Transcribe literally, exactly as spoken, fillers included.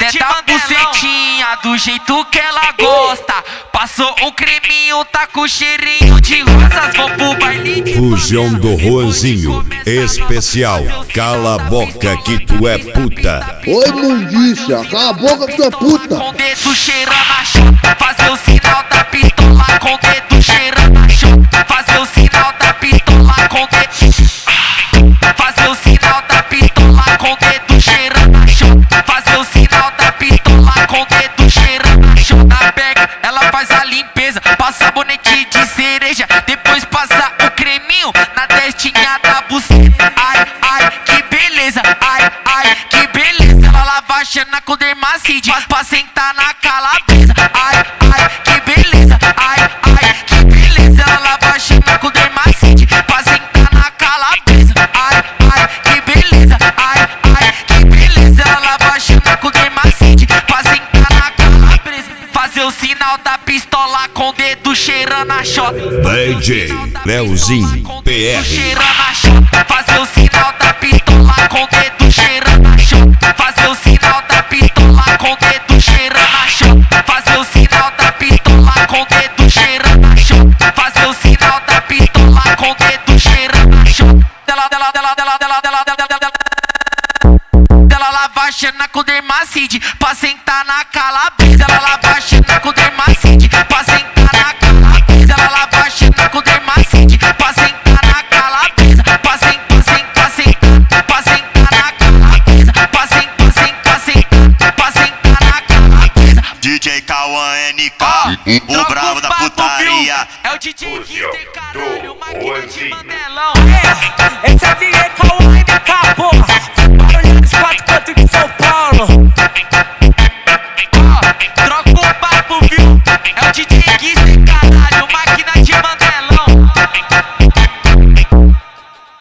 Senta a bucetinha do jeito que ela gosta. Passou um creminho, tá com cheirinho de rosas. Vou pro baile de Fusão do Juanzinho, especial. Cala a boca que tu é puta. Oi, mundiça, cala a boca que tu é puta. Com o dedo cheirando a chota, fazer o sinal da pistola. Com o dedo cheirando a chota, fazer o sinal da pistola. Com o dedo, fazer o sinal da pistola. Com o dedo cheirando a chota, fazer o sinal da pistola. Com o dedo cheirando a chota. Pega, ela faz a limpeza, passa sabonete de cereja, depois passa o creminho na testinha da buceta. Ai, ai, que beleza, ai, ai, que beleza. Ela lava a xana com dermacide, mas pra sentar na calabresa. Ai, ai, que beleza, ai, ai, que beleza. Ela lava a xana com dermacide, pra sentar na calabresa. Ai, ai, que beleza, ai, ai, que beleza. Ela lava a xana com dermacide, pra sentar na calabresa. Fazer o sinal da pistola com o dedo cheirando a chota. D J Leozinho P R. Cheirando a chota, fazer o sinal da pistola com o dedo cheirando a chota. Fazer o sinal da pistola com o dedo cheirando a chota. Fazer o sinal da pistola com o dedo cheirando a chota. Fazer o sinal da pistola com o dedo cheirando a chota. Dela, dela, dela, dela, dela, dela, dela, dela, dela. Ela lava a xana com dermacide, pra sentar na calabresa. Ela lava a xana com dermacide, pra sentar na calabresa. Ela lava a xana com dermacide, pra sentar na calabresa. Pra sentar, sentar, sentar, pra sentar na calabresa. Pra sentar, sentar, sentar, pra sentar na calabresa. D J Cauã N K, o bravo da putaria. É o D J Kister, caralho, máquina de Juanzinho. mandelão. Esse é